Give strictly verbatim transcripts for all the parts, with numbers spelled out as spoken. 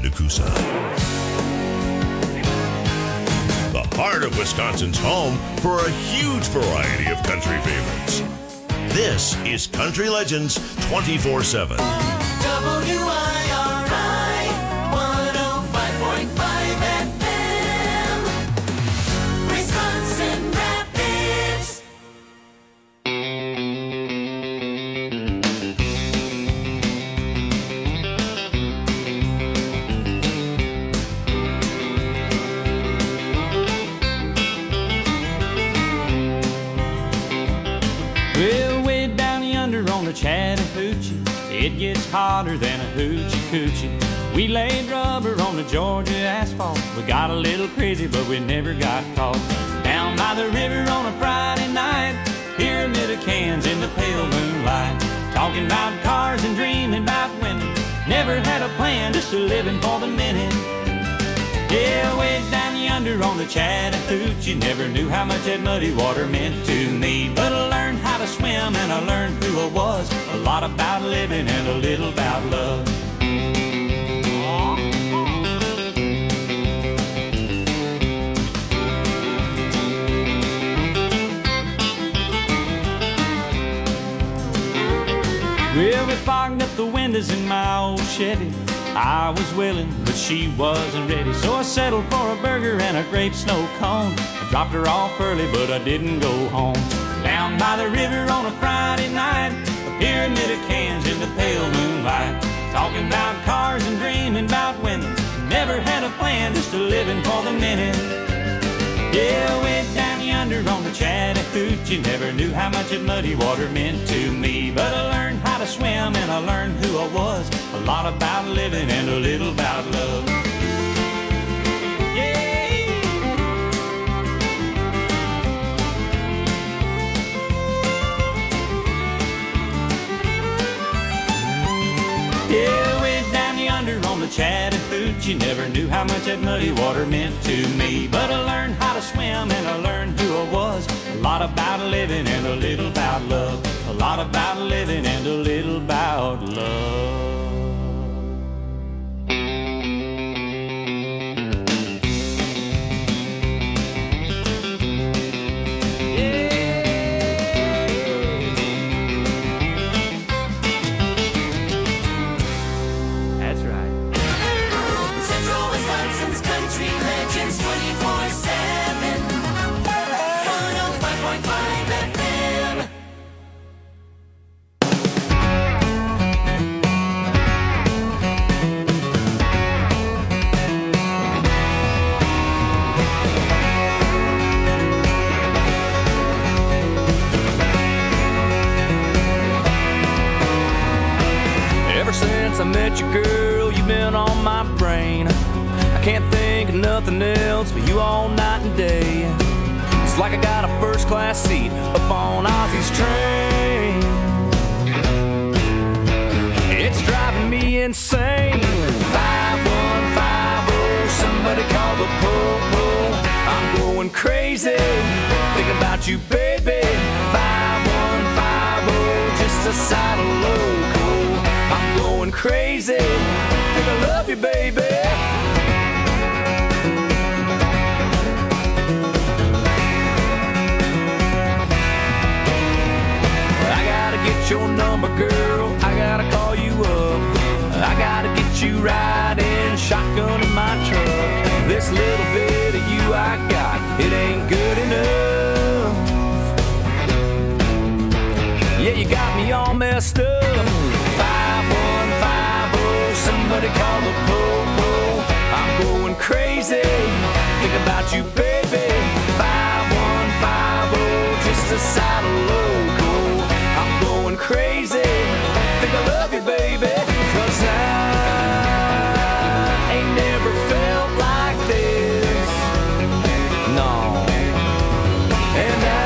to Coosa. The heart of Wisconsin's home for a huge variety of country favorites. This is Country Legends twenty-four seven. W I R I one oh five point five F M, Wisconsin Rapids. Well, way down yonder on the Chattahoochee, it gets hotter than a hoochie coochie. We laid rubber on the Georgia asphalt. We got a little crazy, but we never got caught. Down by the river on a Friday night, pyramid of cans in the pale moonlight. Talking about cars and dreaming about women. Never had a plan, just a living for the minute. Yeah, way down yonder on the Chattahoochee, never knew how much that muddy water meant to me. But I learned how to swim and I learned who I was. A lot about living and a little about love. Well, we fogged up the windows in my old Chevy. I was willing, but she wasn't ready. So I settled for a burger and a grape snow cone. I dropped her off early, but I didn't go home. Down by the river on a Friday night, a pyramid of cans in the pale moonlight. Talking about cars and dreaming about women. Never had a plan, just a living for the minute. Yeah, way down yonder on the Chattahoochee, never knew how much that muddy water meant to me. But I learned how to swim and I learned who I was. A lot about living and a little about love. Yeah. Yeah, way down yonder on the Chattahoochee, never knew how much that muddy water meant to me. But I learned how to swim and I learned who I was. A lot about living and a little about love. A lot about living and a little about love. I met you, girl, you've been on my brain. I can't think of nothing else but you all night and day. It's like I got a first class seat up on Ozzy's train. It's driving me insane. five one five oh, somebody call the po-po. I'm going crazy, thinking about you, baby. five one five oh, just a side of loco. I'm going crazy, think I love you, baby. I gotta get your number, girl, I gotta call you up. I gotta get you riding shotgun in my truck. This little bit of you I got, it ain't good enough. Yeah, you got me all messed up. Somebody call the po-po. I'm going crazy, think about you, baby. five one five oh, just a side of loco. I'm going crazy, think I love you, baby. Cause I ain't never felt like this. No. And I,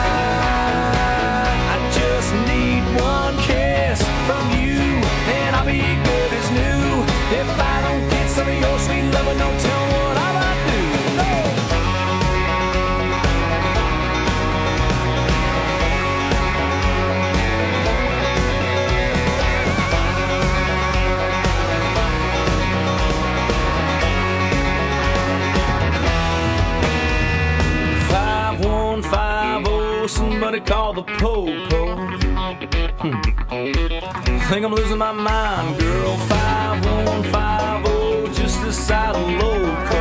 I just need one kiss from you, and I'll be good as new. If I don't get some of your sweet loving, don't tell me what I might do. No. po-po, somebody call the po-po. Hmm. Think I'm losing my mind, girl. Five one five oh, just this side of loco.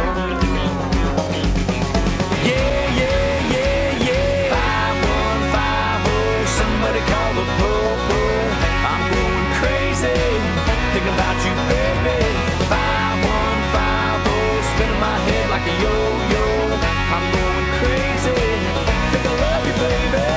Yeah, yeah, yeah, yeah. Five one five oh, somebody call the po-po. I'm going crazy, thinking about you, baby. Five one five oh, spinning my head like a yo-yo. I'm going crazy, think I love you, baby.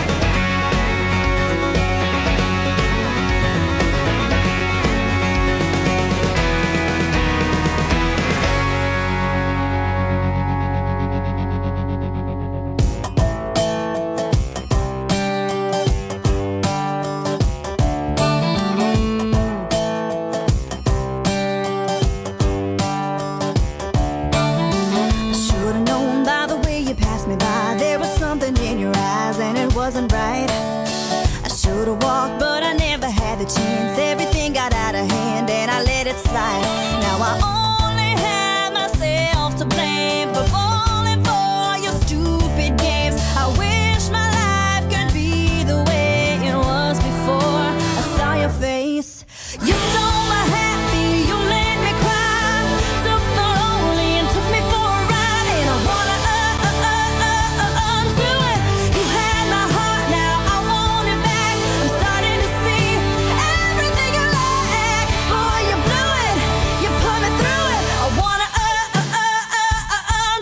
Wasn't right. I should have walked, but I never had the chance. Everything got out of hand and I let it slide. Now I only have myself to blame for falling for your stupid games. I wish my life could be the way it was before I saw your face. You stole my happy, you made me cry, took the lonely and took me for a ride. And I wanna uh, uh, uh, uh, uh, undo it. You had my heart, now I want it back. I'm starting to see everything you lack. Boy, you blew it, you put me through it. I wanna uh, uh, uh, uh, uh,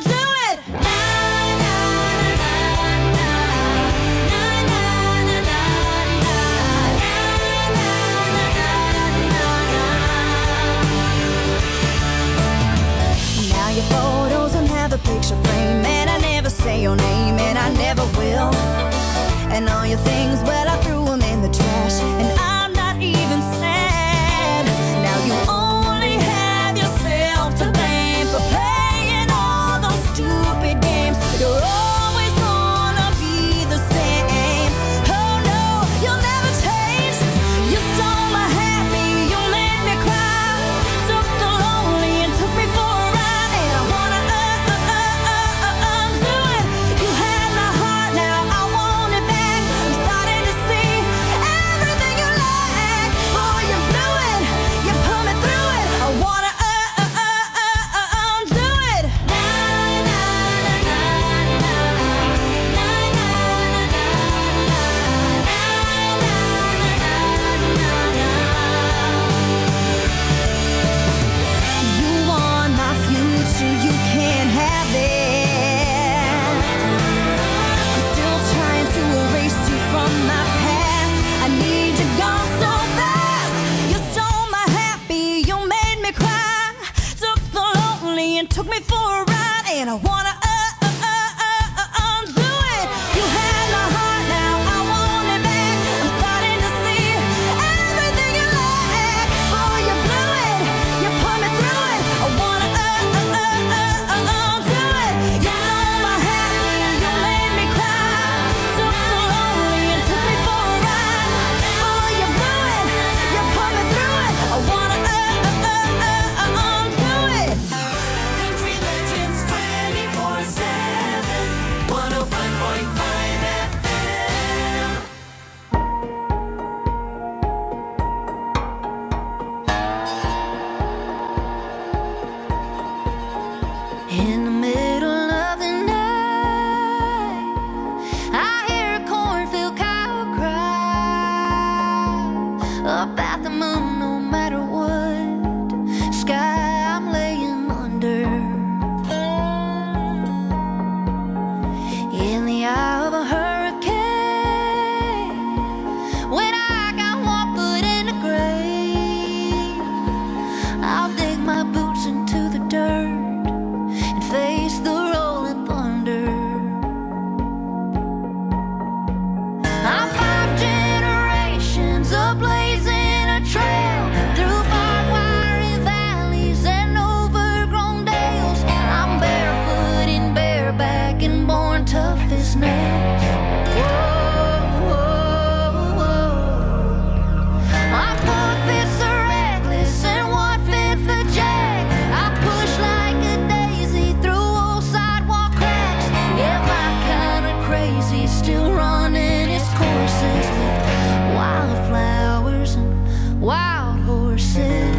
still running its courses with wildflowers and wild horses.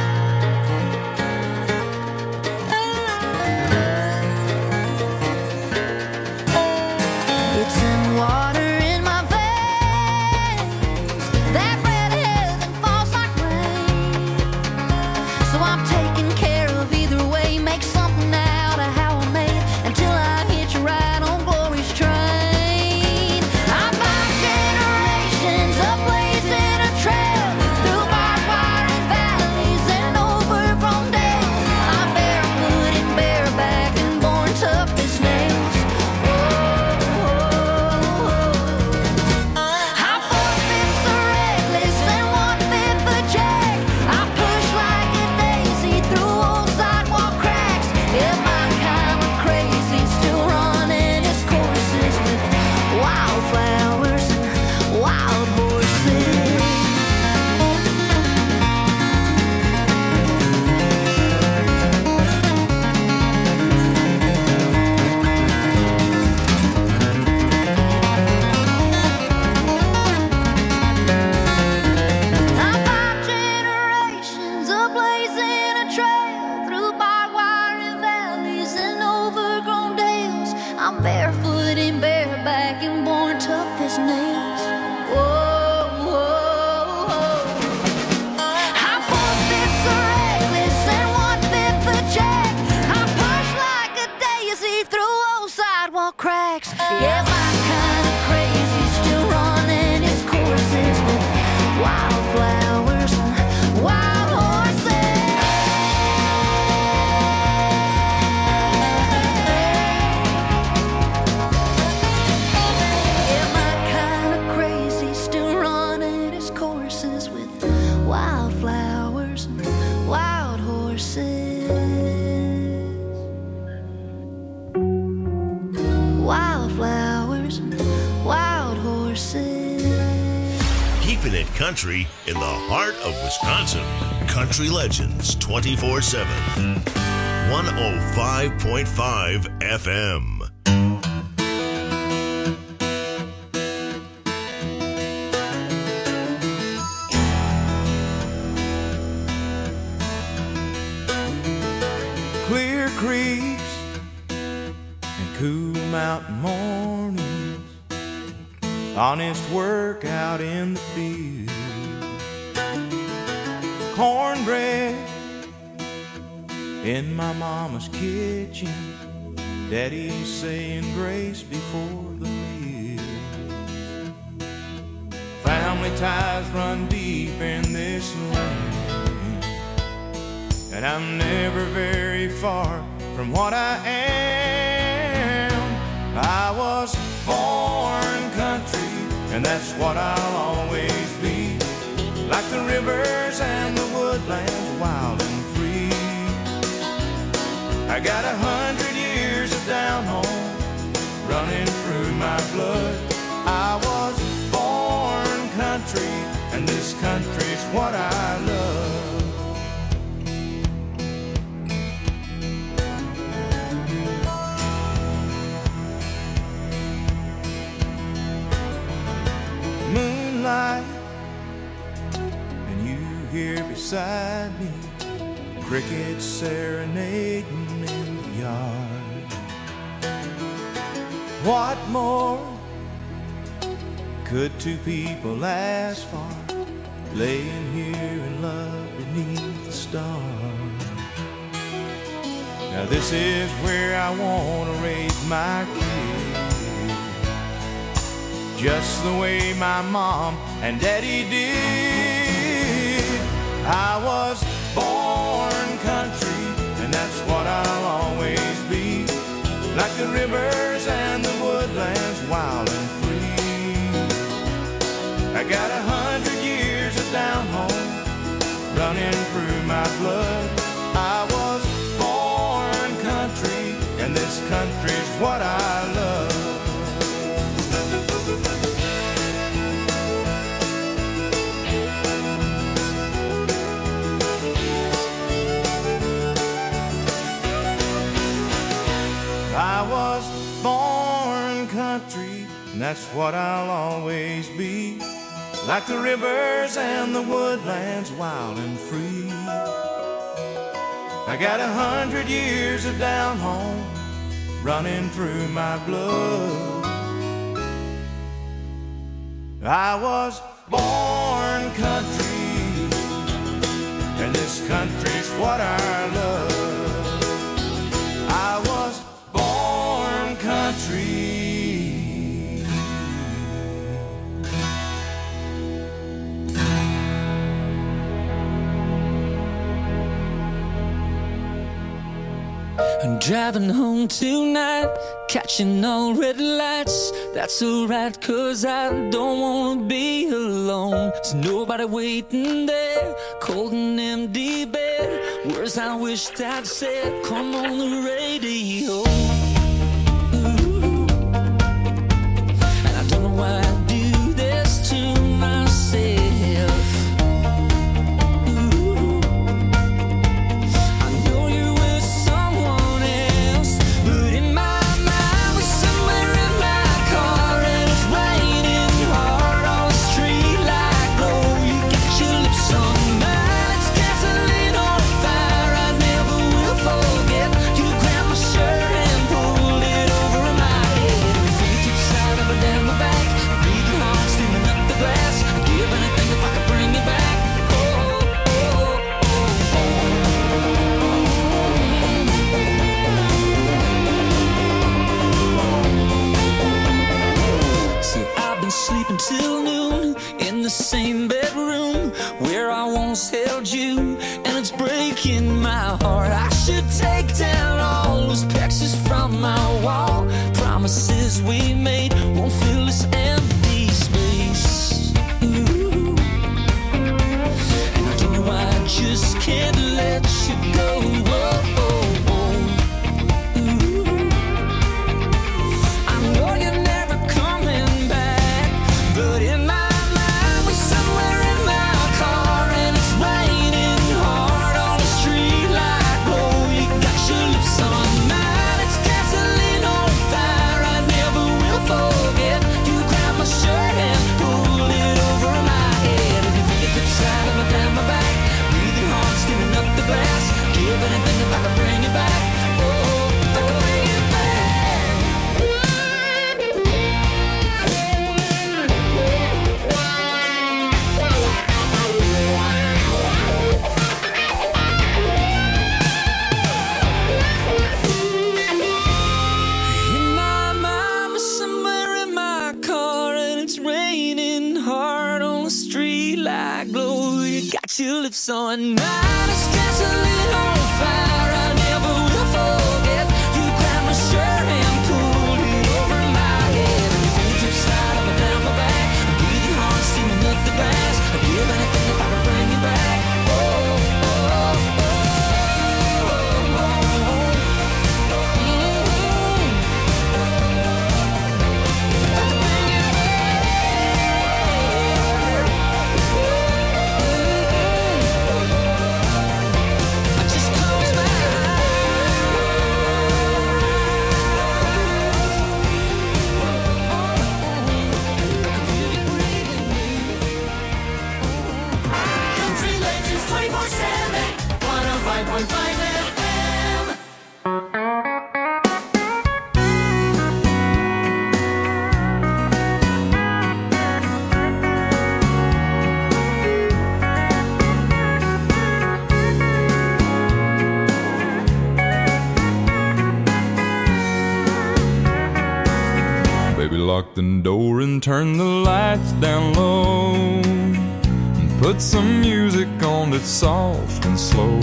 It's in water in my veins, that red heaven falls like rain. So I'm taking care of either way, make something out of how I made until I hit you right on glory's train. I'm five generations of blazing a trail through barbed wire and valleys and overgrown dales. I'm barefoot and bareback and born tough as nails. I'm four-fifths the reckless and one-fifth the jack. I push like a daisy through old sidewalk cracks. Yeah, my kind of crazy, still running its courses with wildflowers and wild horses. I'm five generations of blazing a trail through barbed wire and valleys and overgrown dales. I'm barefoot and bareback and born tough as nails. Whoa, whoa, whoa. I'm four-fifths the reckless and one-fifth the jack. I push like a daisy through old sidewalk cracks. Yeah, my kind of crazy, still running its courses with wildflowers and wild horses. Yeah, my kind of crazy, still running its courses with wildflowers and wild horses. Wildflowers and wild horses. Keeping it country in the heart of Wisconsin. Country Legends twenty-four seven. one oh five point five F M. Clear creeks and cool mountain mornings, honest work out in the field, cornbread in my mama's kitchen, daddy saying grace before the meal. Family ties run deep in this land, and I'm never very far from what I am. I was born country, and that's what I'll always be. Like the rivers and the woodlands, wild and free. I got a hundred years of down home running through my blood. I was born country, and this country's what I love. Moonlight, and you here beside me, crickets serenading in the yard. What more could two people ask for, laying here in love beneath the stars? Now this is where I want to raise my kids, just the way my mom and daddy did. I was born country, and that's what I'll always be. Like the rivers and the woodlands, wild and free. I got a hundred years of down home running through my blood. I was born country, and this country's what I love. I was born country, and that's what I'll always be. Like the rivers and the woodlands, wild and free. I got a hundred years of down home running through my blood. I was born country, and this country's what I love. I was born country. I'm driving home tonight, catching all red lights. That's alright, cause I don't wanna be alone. There's nobody waiting there, cold and empty bed. Words I wished I'd said, come on the radio. Ooh. And I don't know why I do this to myself. Till noon in the same bedroom where I once held you, and it's breaking my heart. I should take down all those pictures from my wall. Promises we made won't fill this empty space. Ooh. And I don't know why I just can't let you go. Whoa, whoa, whoa. Ooh. I know you're never coming back, but in my mind, we're somewhere in my car, and it's raining hard on the street like glow. You got your lips on mine, it's gasoline on fire. I never will forget. You grab my shirt and pull it over my head. If you think it's inside of my down my back, breathing hard, skimming up the glass, give anything if I can bring it back. Oh, if I can bring it back. In my mind, we're somewhere in my car, and it's raining hard on the street like glow. You got your lips on mine, it's gasoline on fire. I never will forget. You grabbed my shirt and pulled it over my head. And you pulled your side up and down my back, breathing hard, steaming up the glass. I'd give anything if I could bring you back. Oh, oh, oh, oh, oh, oh. I just close my Country Legends twenty-four seven, one oh five point five F M. Baby, lock the door and turn the lights down low, and put some music on that's soft and slow.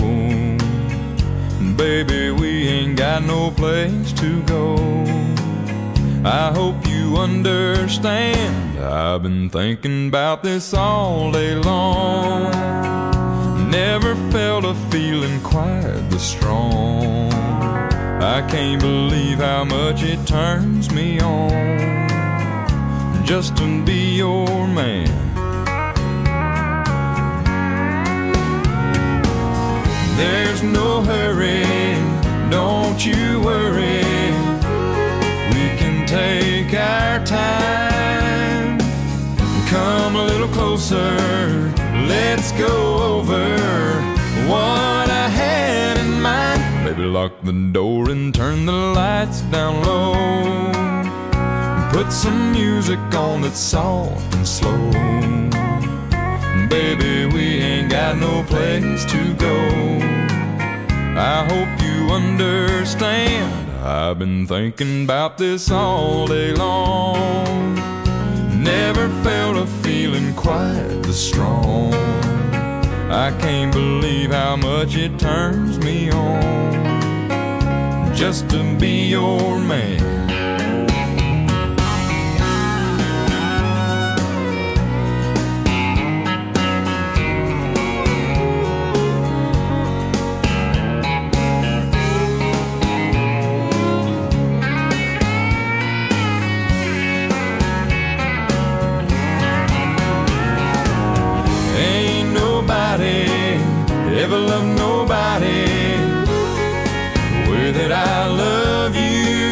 Baby, we ain't got no place to go. I hope you understand, I've been thinking about this all day long. Never felt a feeling quite this strong. I can't believe how much it turns me on just to be your man. There's no hurry, don't you worry. We can take our time. little closer. Let's go over what I had in mind. Baby, lock the door and turn the lights down low. Put some music on that's soft and slow. Baby, we ain't got no place to go. I hope you understand. I've been thinking about this all day long. Never felt a feeling quite this strong. I can't believe how much it turns me on just to be your man. Ever love nobody the way that I love you.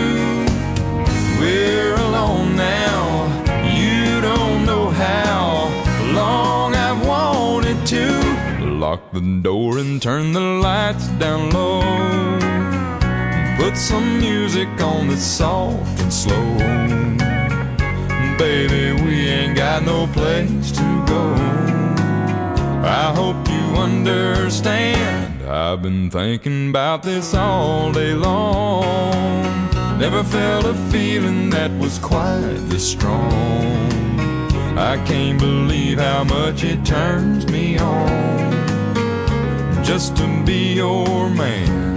We're alone now. You don't know how long I've wanted to. Lock the door and turn the lights down low. Put some music on that's soft and slow. Baby, we ain't got no place to go. I hope you understand. I've been thinking about this all day long. Never felt a feeling that was quite this strong. I can't believe how much it turns me on just to be your man.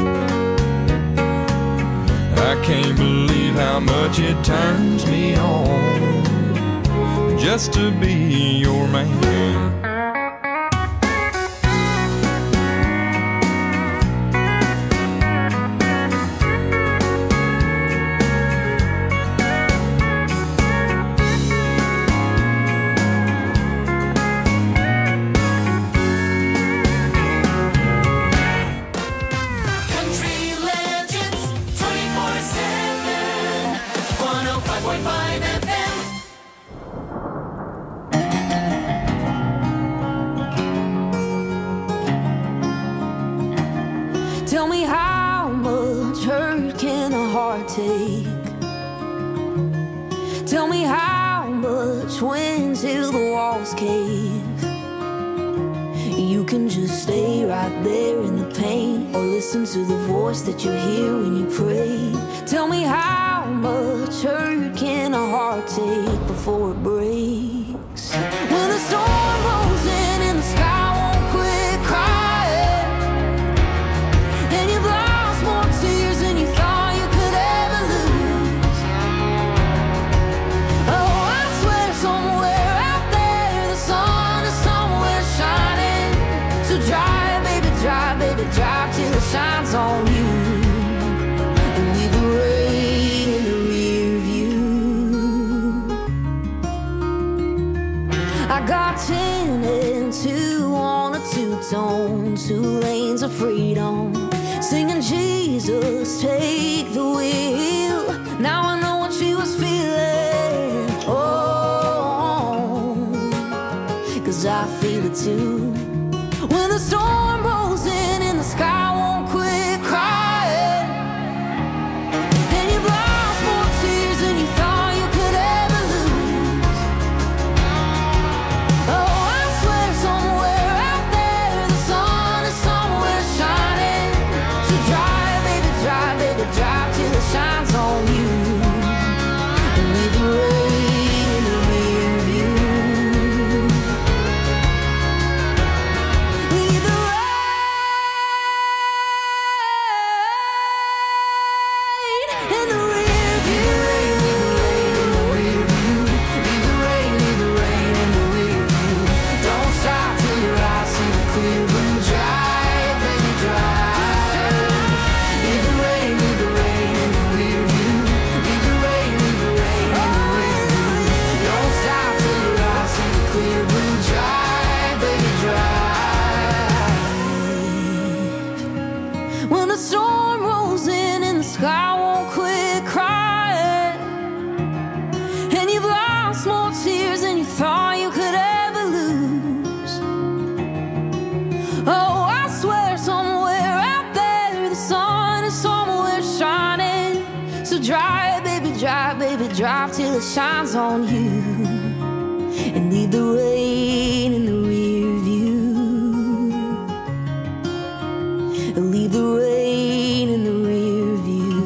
I can't believe how much it turns me on just to be your man. Tell me how much hurt can a heart take? Tell me how much when till the walls cave. You can just stay right there in the pain, or listen to the voice that you hear when you pray. Tell me how much hurt can a heart take before it breaks? When the storm rolls in and the sky won't quit crying, and you've lost more tears than you thought you could ever lose. Oh, I swear somewhere out there the sun is somewhere shining. So drive, baby, drive, baby, drive till it shines on you, and leave the rain in the rear view. I got ten and two on a two-tone, two lanes of freedom, singing Jesus, take the wheel. Now I know what she was feeling, oh, 'cause I feel it too. When the storm rolls in and the sky won't quit crying, and you've lost more tears than you thought you could ever lose. Oh, I swear somewhere out there the sun is somewhere shining. So drive, baby, drive, baby, drive till it shines on you, and leave the rain in the rear view. Leave the rain shines on you and leave the rain in the rear view. Leave the rain in the rear view.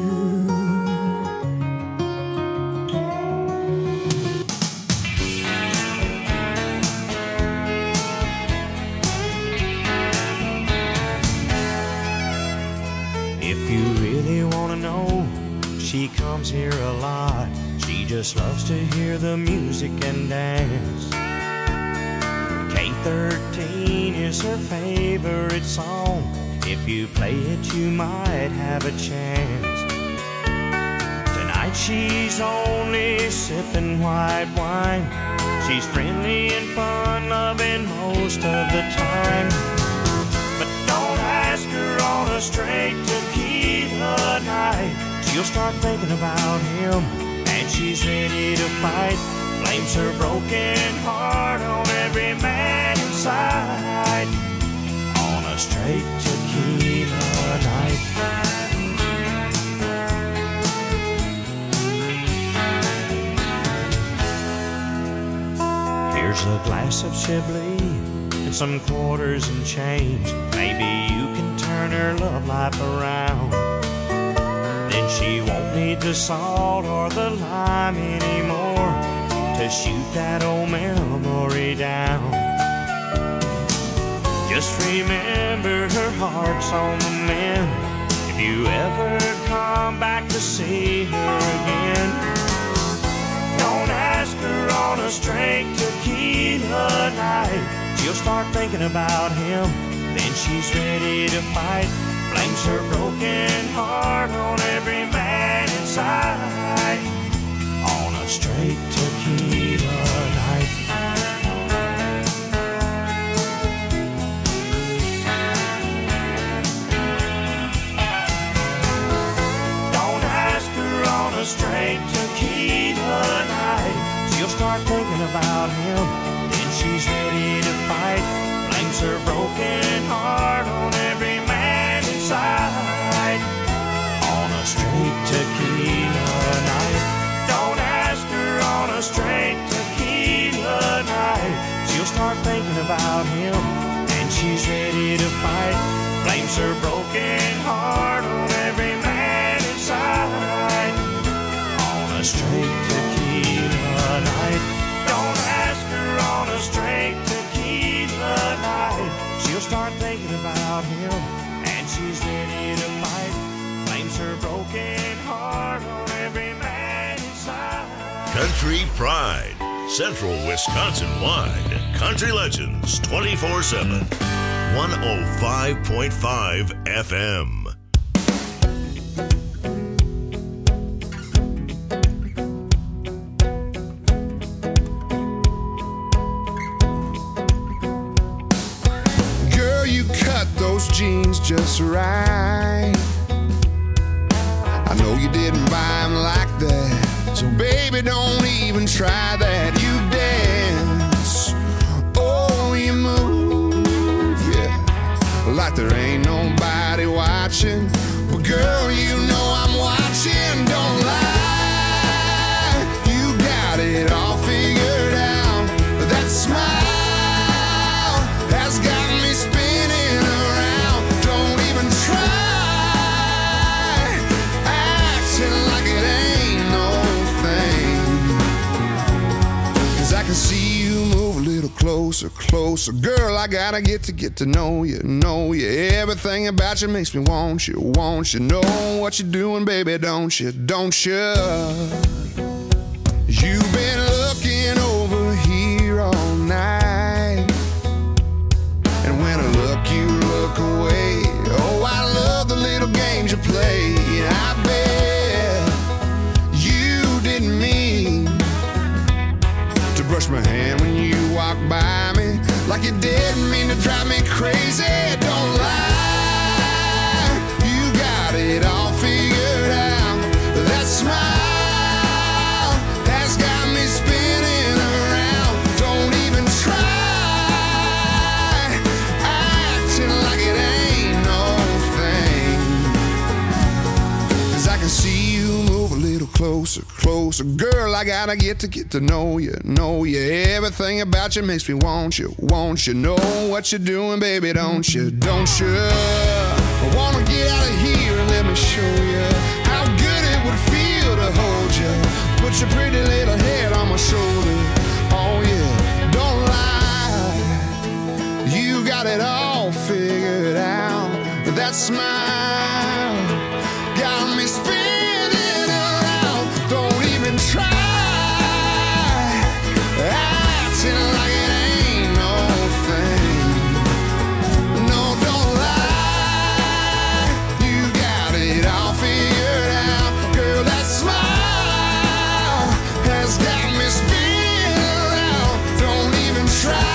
If you really want to know, she comes here a lot. She just loves to hear the music and dance. K thirteen is her favorite song. If you play it, you might have a chance. Tonight she's only sipping white wine. She's friendly and fun-loving most of the time. But don't ask her on a straight tequila night. She'll start thinking about him, and she's ready to fight. Blames her broken heart on every man inside. On a straight tequila night. Here's a glass of Chablis and some quarters and change. Maybe you can turn her love life around. Then she won't need the salt or the lime anymore to shoot that old memory down. Just remember her heart's on the mend. If you ever come back to see her again, don't ask her on a straight tequila night. She'll start thinking about him, then she's ready to fight. Blames her broken heart on every man inside. On a straight tequila night. A straight tequila night. She'll start thinking about him, then she's ready to fight. Blames her broken heart on every man inside. On a straight tequila night. Don't ask her on a straight tequila night. She'll start thinking about him, and she's ready to fight. Blames her broken heart on every man inside. A straight tequila night. Don't ask her on a straight tequila night. She'll start thinking about him, and she's ready to fight. Blames her broken heart on every man inside. Country Pride, Central Wisconsin-wide. Country Legends twenty-four seven. one oh five point five F M. Those jeans just right. I know you didn't buy them like that, so baby, don't even try that. You dance, oh, you move, yeah, like there ain't nobody watching. But girl, you know I'm watching. Don't lie, you got it all figured out. That smile has got me spinning around. Don't even try acting like it ain't no thing, 'cause I can see you move a little closer, closer. Girl, I gotta get to get to know you, know you. Everything about you makes me want you, want you. Know what you're doing, baby, don't you, don't you? You've been looking over here all night, and when I look, you look away. Oh, I love the little games you play. I bet you didn't mean to brush my hand when you walked by me, like you didn't mean to drive me crazy. Don't lie, you got it all figured out. That smile has got me spinning around. Don't even try acting like it ain't no thing, 'cause I can see you move a little closer, closer. Girl, I I gotta get to get to know you, know you. Everything about you makes me want you, want you. Know what you're doing, baby, don't you, don't you? I wanna get out of here and let me show you how good it would feel to hold you. Put your pretty little head on my shoulder. Oh yeah, don't lie. You got it all figured out. That smile got me spinning around. Don't even try acting like it ain't no thing. No, don't lie. You got it all figured out. Girl, that smile has got me spinning around. Don't even try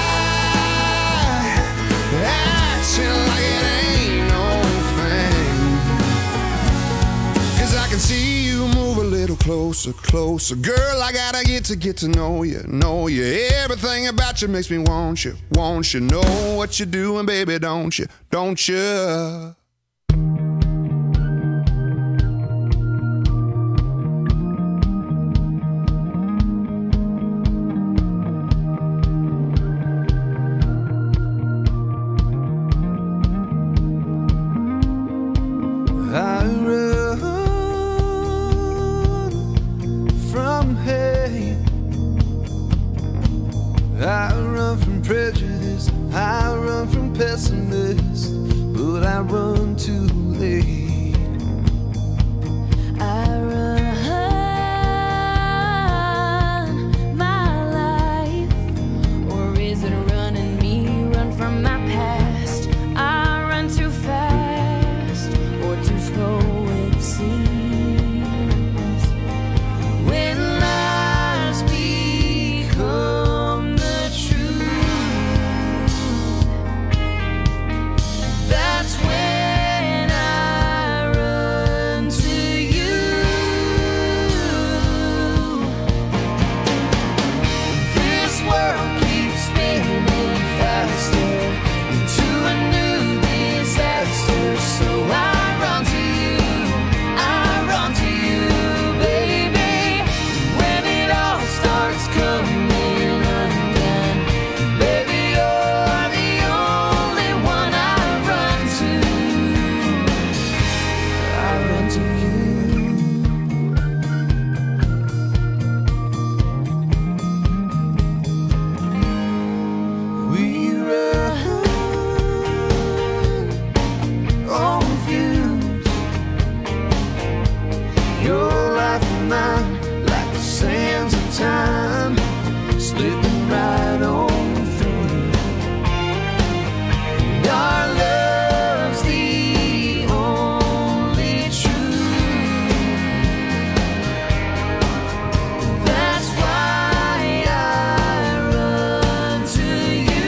acting like it ain't no thing. 'Cause I can see you move a little closer, closer. Girl, I gotta get to get to know you, know you. Everything about you makes me want you, want you. Know what you're doing, baby, don't you, don't you? I run from hate. I run from prejudice. I run from pessimists, but I run too late. I run my life, or is it running me? Run from my past. I run too fast, or too slow it seems. When lies become the truth, that's when I run to you. This world keeps spinning faster into a new disaster, so I run to you, I run to you, baby. When it all starts coming undone, baby, you're the only one I run to. I run to you. We run on views. Your life and mine, like the sands of time, slipping right on through. Our love's the only truth. That's why I run to you.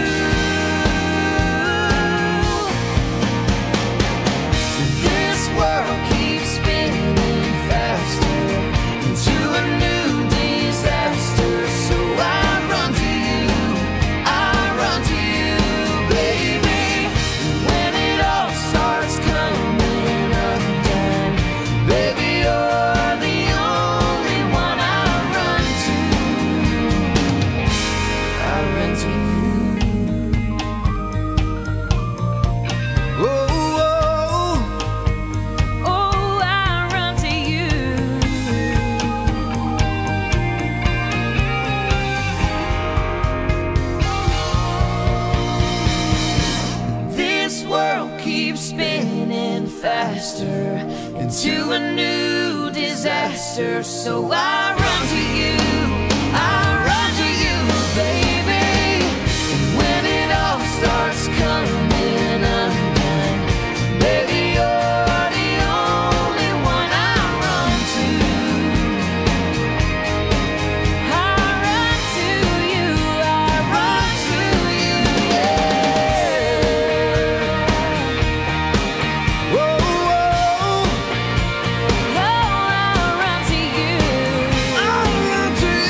This world keeps spinning faster into a new disaster, so I run to you, I run to you, baby. When it all starts coming undone, baby, you're the only one I run to. I run to you. Oh, oh, Oh, I run to you. this world keeps spinning faster into a new disaster, so I run to you, I run to you, baby. When it all starts coming undone, baby, you're the only one I run to. I run to you. I run to you. Whoa, whoa, Oh, I run to you. I run to you.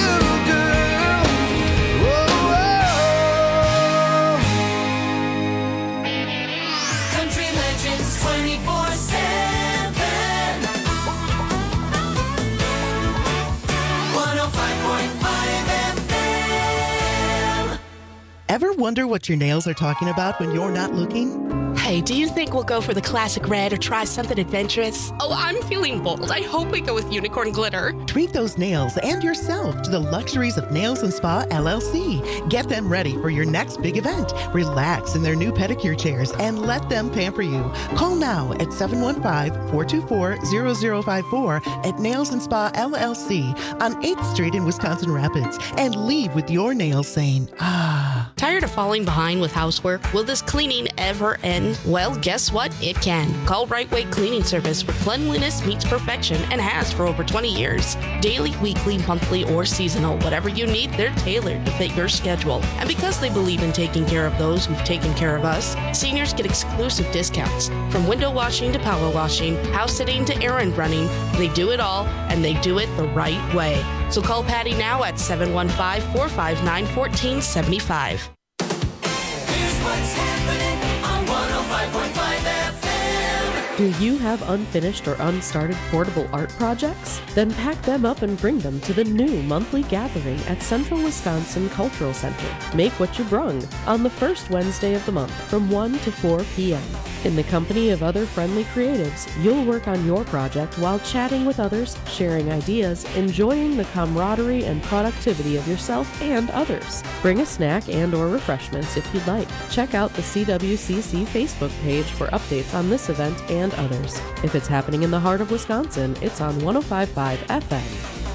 Ever wonder what your nails are talking about when you're not looking? Hey, do you think we'll go for the classic red or try something adventurous? Oh, I'm feeling bold. I hope we go with unicorn glitter. Treat those nails and yourself to the luxuries of Nails and Spa L L C. Get them ready for your next big event. Relax in their new pedicure chairs and let them pamper you. Call now at seven one five, four two four, zero zero five four at Nails and Spa L L C on eighth Street in Wisconsin Rapids and leave with your nails saying, ah. Tired of falling behind with housework? Will this cleaning ever end? Well, guess what? It can. Call Right Way Cleaning Service, where cleanliness meets perfection and has for over twenty years. Daily, weekly, monthly, or seasonal, whatever you need, they're tailored to fit your schedule. And because they believe in taking care of those who've taken care of us, seniors get exclusive discounts. From window washing to power washing, house sitting to errand running, they do it all, and they do it the right way. So call Patty now at seven one five, four five nine, one four seven five. Here's what's happening on one oh five point five F M. Do you have unfinished or unstarted portable art projects? Then pack them up and bring them to the new monthly gathering at Central Wisconsin Cultural Center. Make what you brung on the first Wednesday of the month from one to four p.m. In the company of other friendly creatives, you'll work on your project while chatting with others, sharing ideas, enjoying the camaraderie and productivity of yourself and others. Bring a snack and or refreshments if you'd like. Check out the C W C C Facebook page for updates on this event and others. If it's happening in the heart of Wisconsin, it's on one oh five point five F M.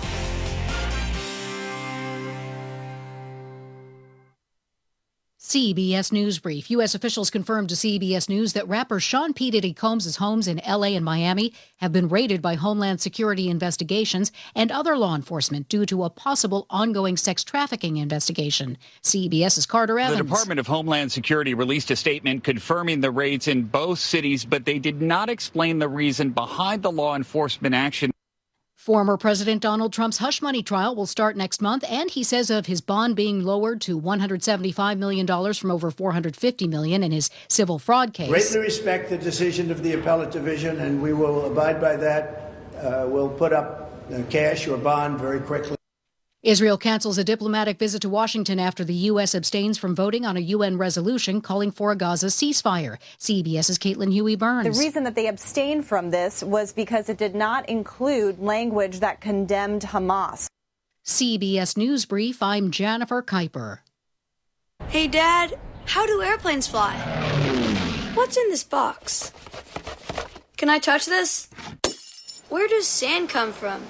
C B S News Brief. U S officials confirmed to C B S News that rapper Sean P. Diddy Combs' homes in L A and Miami have been raided by Homeland Security investigations and other law enforcement due to a possible ongoing sex trafficking investigation. CBS's Carter Evans. The Department of Homeland Security released a statement confirming the raids in both cities, but they did not explain the reason behind the law enforcement action. Former President Donald Trump's hush money trial will start next month, and he says of his bond being lowered to one hundred seventy-five million dollars from over four hundred fifty million dollars in his civil fraud case. Greatly respect the decision of the appellate division, and we will abide by that. Uh, we'll put up uh, cash or bond very quickly. Israel cancels a diplomatic visit to Washington after the U S abstains from voting on a U N resolution calling for a Gaza ceasefire. CBS's Caitlin Huey-Burns. The reason that they abstained from this was because it did not include language that condemned Hamas. C B S News Brief, I'm Jennifer Kuiper. Hey, Dad, how do airplanes fly? What's in this box? Can I touch this? Where does sand come from?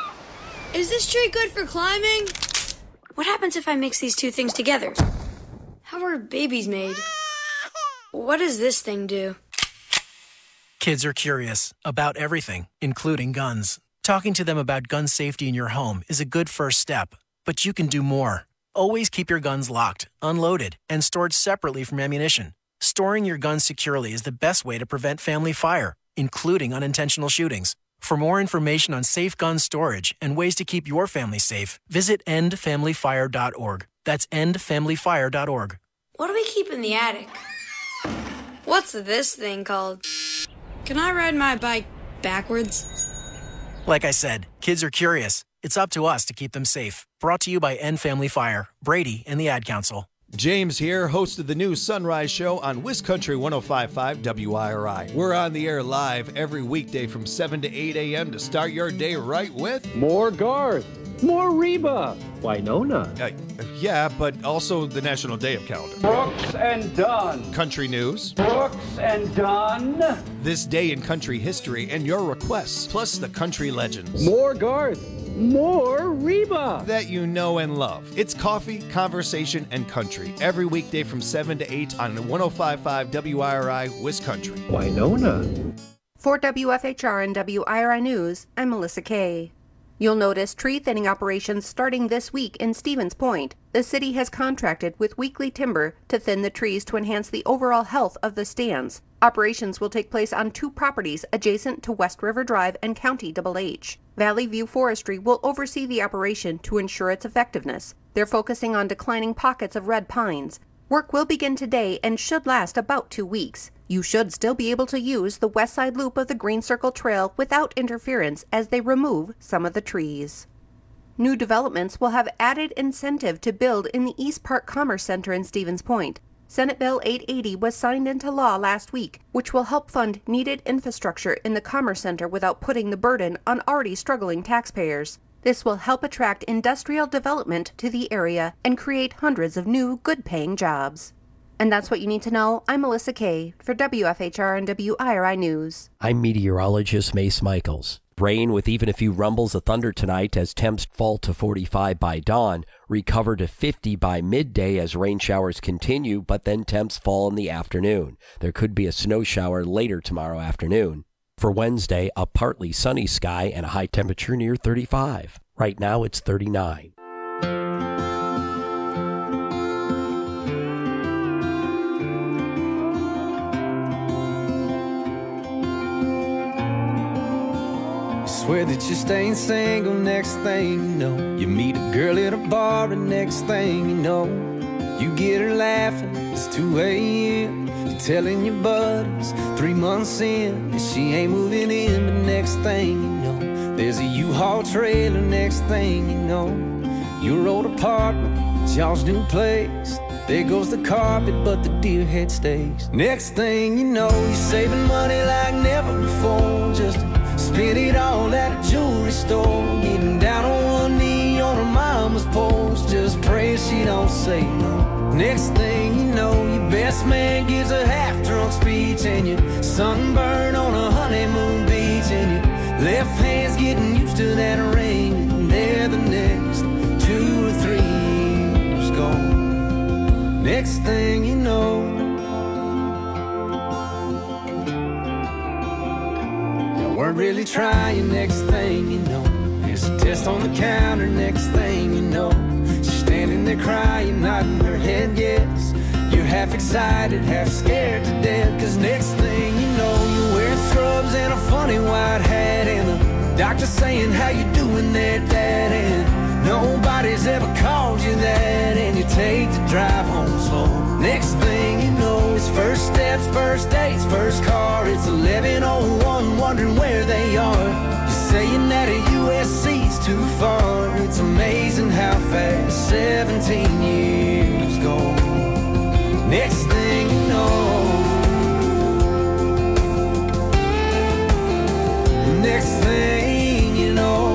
Is this tree good for climbing? What happens if I mix these two things together? How are babies made? What does this thing do? Kids are curious about everything, including guns. Talking to them about gun safety in your home is a good first step, but you can do more. Always keep your guns locked, unloaded, and stored separately from ammunition. Storing your guns securely is the best way to prevent family fire, including unintentional shootings. For more information on safe gun storage and ways to keep your family safe, visit end family fire dot org. That's end family fire dot org. What do we keep in the attic? What's this thing called? Can I ride my bike backwards? Like I said, kids are curious. It's up to us to keep them safe. Brought to you by End Family Fire, Brady, and the Ad Council. James here, host of the new Sunrise Show on WisCountry one oh five point five W I R I. We're on the air live every weekday from seven to eight a.m. to start your day right with more Garth, more Reba, Winona. Uh, yeah, but also the National Day of Calendar. Brooks and Dunn. Country news. Brooks and Dunn. This day in country history and your requests, plus the country legends. More Garth. More Reba that you know and love. It's coffee, conversation, and country every weekday from seven to eight on one oh five point five W I R I WisCountry. Winona. For W F H R and W I R I News, I'm Melissa Kay. You'll notice tree thinning operations starting this week in Stevens Point. The city has contracted with Weekly Timber to thin the trees to enhance the overall health of the stands. Operations will take place on two properties adjacent to West River Drive and County Double H. Valley View Forestry will oversee the operation to ensure its effectiveness. They're focusing on declining pockets of red pines. Work will begin today and should last about two weeks. You should still be able to use the west side loop of the Green Circle Trail without interference as they remove some of the trees. New developments will have added incentive to build in the East Park Commerce Center in Stevens Point. Senate Bill eight eighty was signed into law last week, which will help fund needed infrastructure in the Commerce Center without putting the burden on already struggling taxpayers. This will help attract industrial development to the area and create hundreds of new, good-paying jobs. And that's what you need to know. I'm Melissa Kay for W F H R and W I R I News. I'm meteorologist Mace Michaels. Rain with even a few rumbles of thunder tonight as temps fall to forty-five by dawn, recover to fifty by midday as rain showers continue, but then temps fall in the afternoon. There could be a snow shower later tomorrow afternoon. For Wednesday, a partly sunny sky and a high temperature near thirty-five. Right now it's thirty-nine. Swear that you're staying single, next thing you know, you meet a girl at a bar, and next thing you know, you get her laughing, it's two a.m. You're telling your buddies, three months in, that she ain't moving in, but next thing you know, there's a U-Haul trailer, next thing you know, your old apartment, it's y'all's new place. There goes the carpet, but the deer head stays. Next thing you know, you're saving money like never before, just spend it all at a jewelry store, getting down on one knee on her mama's porch, just praying she don't say no. Next thing you know, your best man gives a half-drunk speech, and you're sunburned on a honeymoon beach, and your left hand's getting used to that ring, and there the next two or three years gone. Next thing you know, weren't really trying, next thing you know, there's a test on the counter, next thing you know, she's standing there crying, nodding her head yes. You're half excited, half scared to death, cause next thing you know, you're wearing scrubs and a funny white hat, and the doctor saying, how you doing there, Dad? And nobody's ever called you that, and you take the drive home slow. Next thing you know, it's first steps, first dates, first car. It's eleven oh one, wondering where they are. You're saying that a U S C's too far. It's amazing how fast seventeen years go. Next thing you know, next thing you know,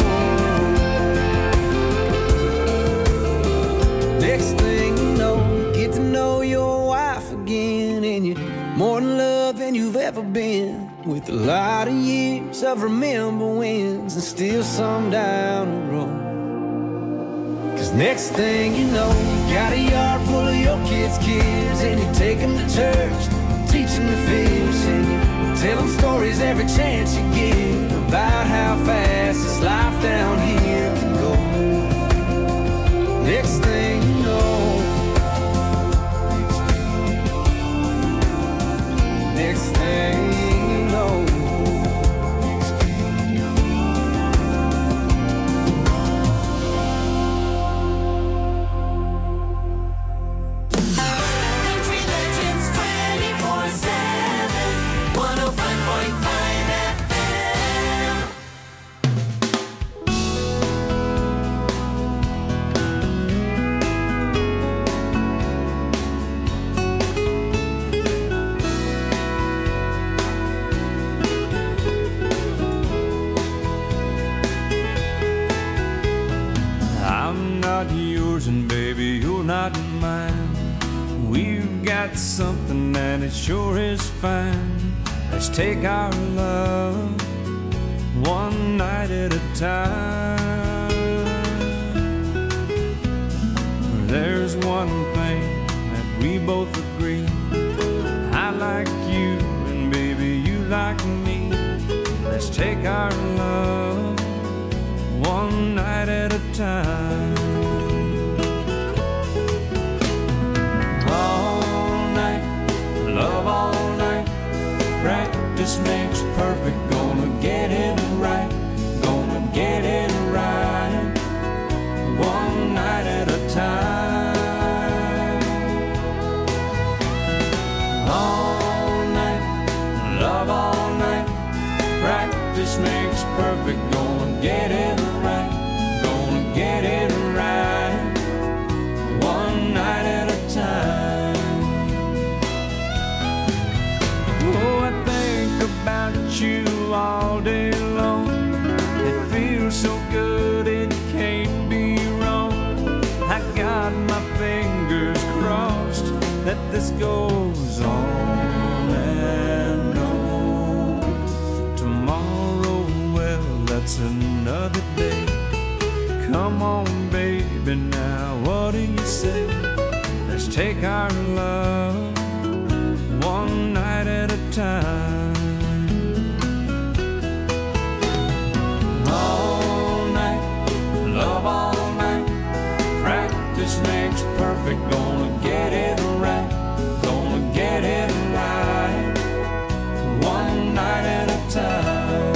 next thing you know, you get to know your wife again, and you're more in love than you've ever been, with a lot of years of remember wins and still some down the road. Cause next thing you know, you got a yard full of your kids' kids, and you take them to church, teach them to fish, and you tell them stories every chance you get about how fast this life down here can go. Next thing you know, next thing you know, Country Legends twenty-four seven, one oh five point five F M. I'm not yours and baby, you're not mine. We've got something and it sure is fine. Let's take our love one night at a time. There's one thing that we both agree. I like you and baby you like me. Let's take our love one night at a time. All night, love all night. Practice makes perfect. Gonna get it right. Gonna get it right. One night at a time. All night, love all night. Practice makes perfect. Gonna get it right. Gonna get it right, one night at a time. Oh, I think about you all day long. It feels so good, it can't be wrong. I got my fingers crossed that this goes on and on. Tomorrow, well, that's another day. Come on, baby, now what do you say? Let's take our love one night at a time. All night, love all night. Practice makes perfect. Gonna get it right. Gonna get it right. One night at a time.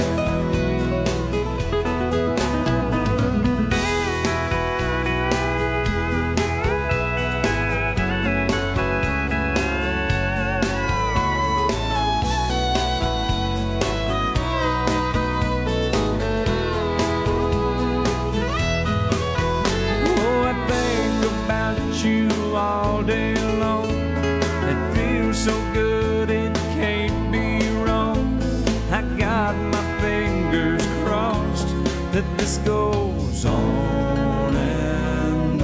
All day long, it feels so good, it can't be wrong. I got my fingers crossed that this goes on and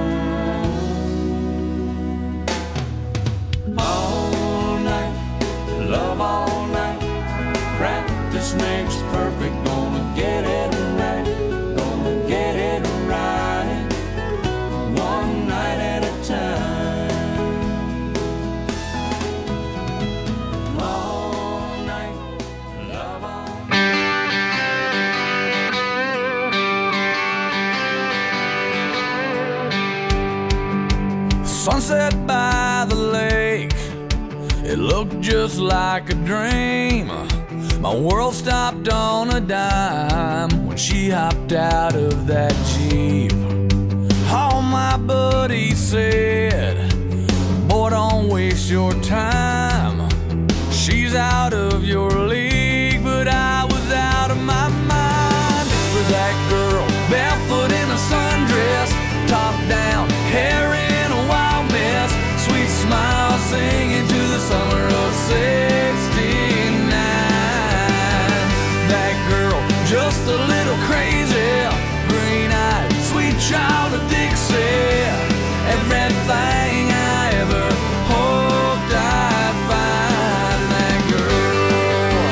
on. All night, love all night. Practice makes perfect. Gonna get it right. Gonna get it right. One night at a time. All night, love all night. Sunset by the lake, it looked just like a dream. My world stopped on a dime when she hopped out of that Jeep. All my buddies said, boy, don't waste your time. She's out of your league, but I was out of my mind. For that girl, barefoot in a sundress, top down, hair in a wild mess, sweet smile singing to the summer of sixty-nine. That girl, just a little crazy, green-eyed, sweet child of Dixie, everything I ever hoped I'd find. That girl,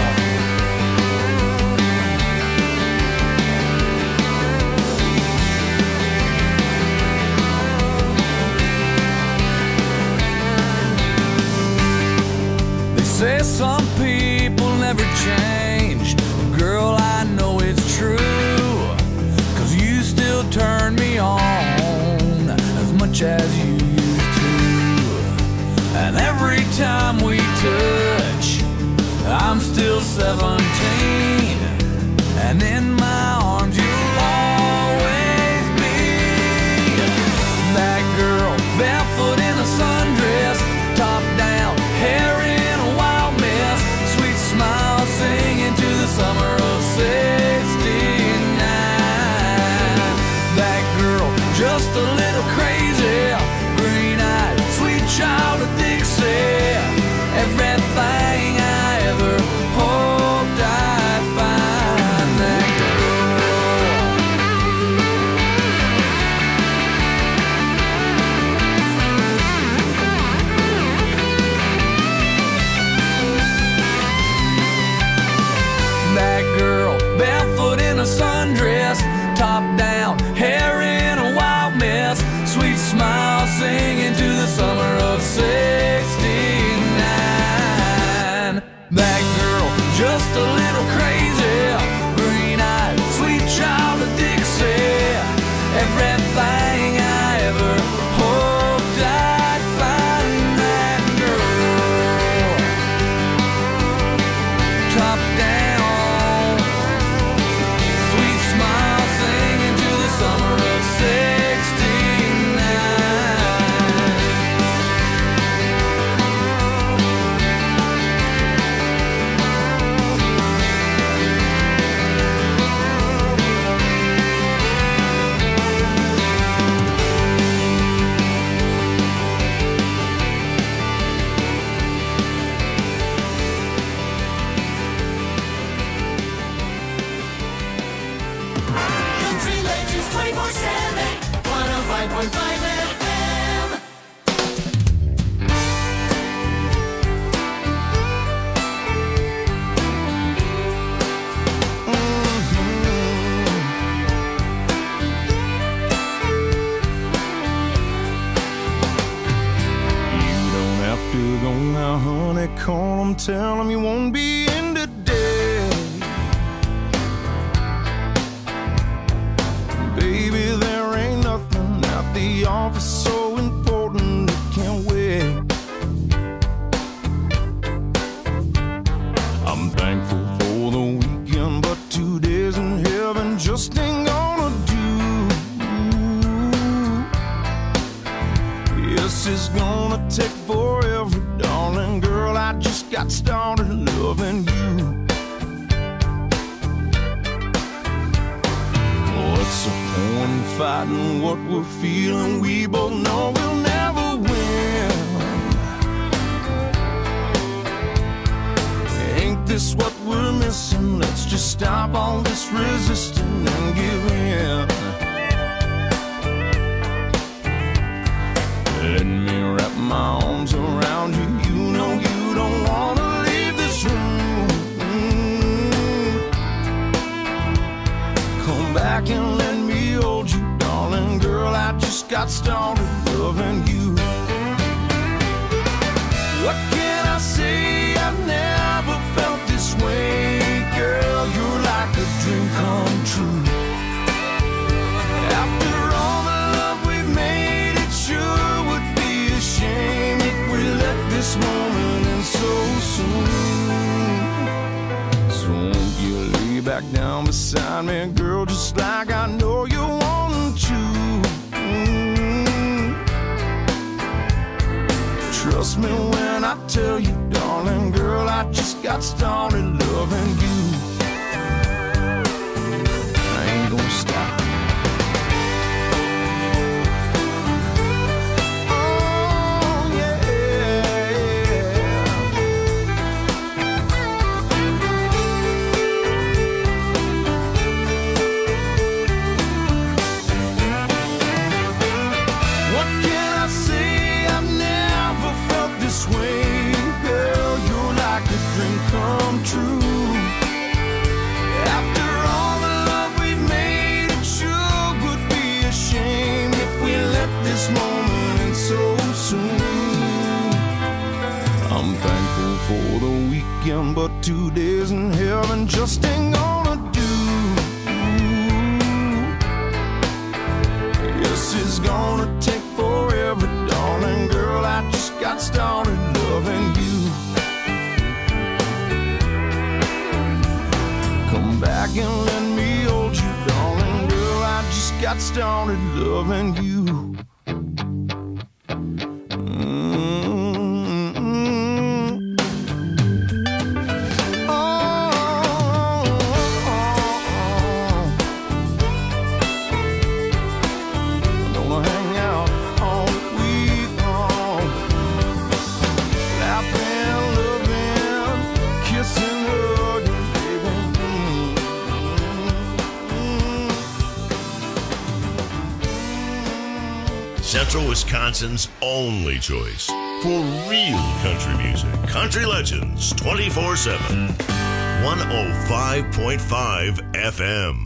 they say some people never change. Girl, I know it's true, 'cause you still turn me on as much as you used to. And every time we touch, I'm still seventeen, and in my arms you'll always be. That girl, barefoot in a sundress, top down, hair in a wild mess, sweet smile singing to the summer of sixty-nine. That girl, just a little crazy, green-eyed, sweet child of Dixie, everything I ever hoped I'd find. That That girl, barefoot in a sundress, top down, hair in a wild mess, sweet smile singing to the summer of sixty-nine. That girl, just a little crazy, green-eyed, sweet child of Dixie, everything I ever hoped I'd find. That girl, top down, sweet smile singing to the summer of sixty-nine. me, call him, tell him you won't be in today. Baby, there ain't nothing at the office so important it can't wait. I'm thankful for the weekend, but two days in heaven just ain't gonna do. Yes, it's gonna take forever, darling girl. I just got started loving you. What's the point in fighting what we're feeling? We both know we'll never win. Ain't this what we're missing? Let's just stop all this resisting and give in. Let me wrap my arms around you. You know you don't wanna leave this room. Come back and let me hold you, darling girl. I just got started loving you. What can I say? I've never felt this way, girl. You're like a dream come true. After all the love we've made, it sure would be a shame if we let this moment end so soon. So won't you lay back down beside me, girl, just like I know you want to. Mm. Trust me when I tell you, darling girl, I just got started loving you. I ain't gonna stop. For the weekend, but two days in heaven just ain't gonna do. Yes, it's gonna take forever, darling girl. I just got started loving you. Come back and let me hold you, darling girl. I just got started loving you. Central Wisconsin's only choice for real country music. Country Legends twenty-four seven. one oh five point five F M.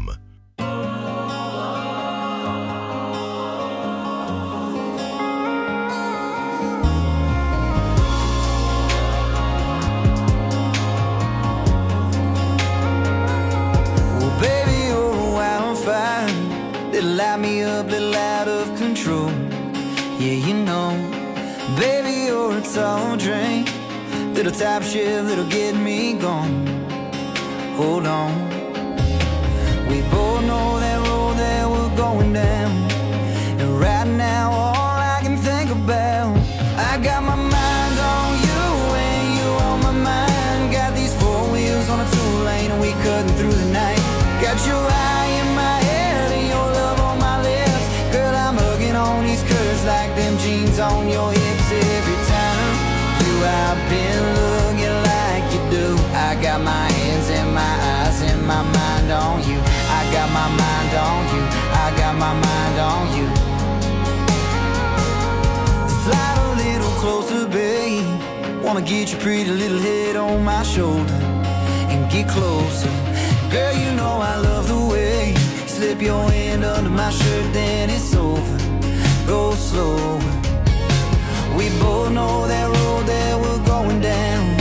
Well, baby, you're a wildfire that'll light me up, that'll out of control. Yeah, you know, baby, you're a tall drink, little top shift that'll get me gone. Hold on, we both know that road that we're going down, and right now all I can think about, I got my mind on you and you on my mind. Got these four wheels on a two lane and we cutting through the night. Got your eye in my head and your love on my lips. Girl, I'm hugging on these curves like them jeans on your hips. Every time you I've been looking like you do. I got my hands and my eyes and my mind on you. I got my mind on you. I got my mind on you. Slide a little closer, babe. Wanna get your pretty little head on my shoulder and get closer. Girl, you know I love the way you slip your hand under my shirt, then it's over. Go slow. We both know that road that we're going down,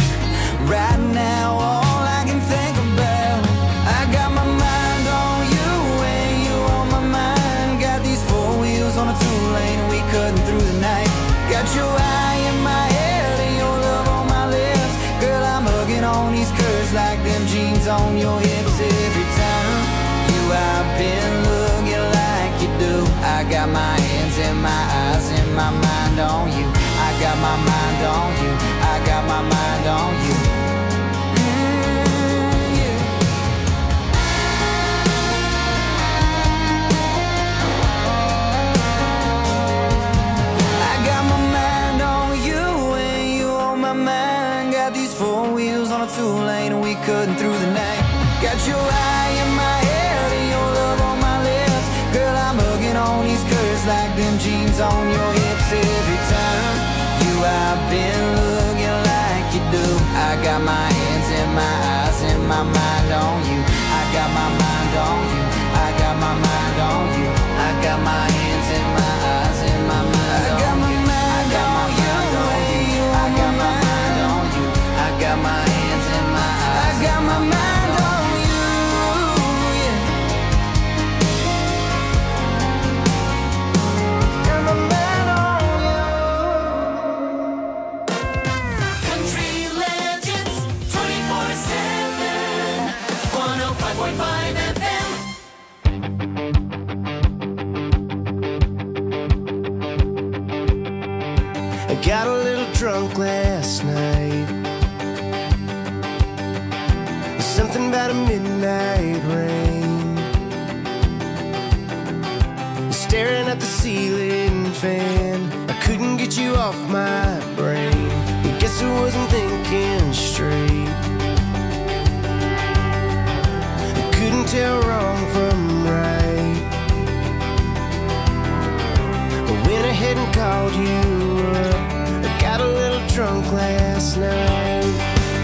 my eyes and my mind on you. I got my mind on you. I got my mind on you. Mm, yeah. I got my mind on you and you on my mind. Got these four wheels on a two lane and we cutting through the night. Got your eye in my head and your love on my lips. Girl, I'm hugging on these curves like them jeans on your hips. Every time you I've been looking like you do. I got my hands and my eyes and my mind on you. I got my mind on you. I got my mind on you. I got my hands and my eyes and my mind on you. I got my mind on you. I got my mind on you. I got my hands and my eyes. I got my mind. Got a little drunk last night. Something about a midnight rain. Staring at the ceiling fan, I couldn't get you off my brain. Guess I wasn't thinking straight. I couldn't tell wrong from right. I went ahead and called you up. Got a little drunk last night.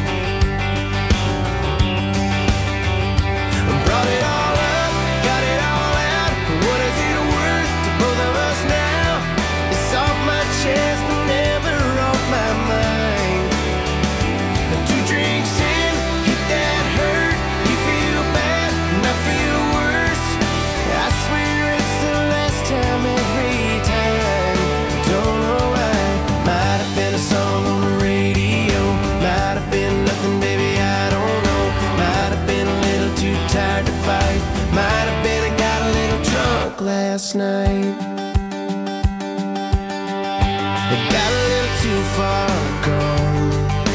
Brought it all up, got it all out. What is it worth to both of us now? It's off my chest, but never off my mind. Two drinks in, hit that hurt. You feel bad, and I feel worse. I swear it's the last time every time. Don't know why. Might have been a song on the radio. Might have been nothing, baby, I don't know. Might have been a little too tired to fight. Might have been I got a little drunk last night. I got a little too far gone.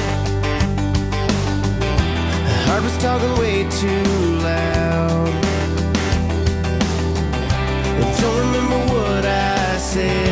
The heart was talking way too loud. I don't remember what I said.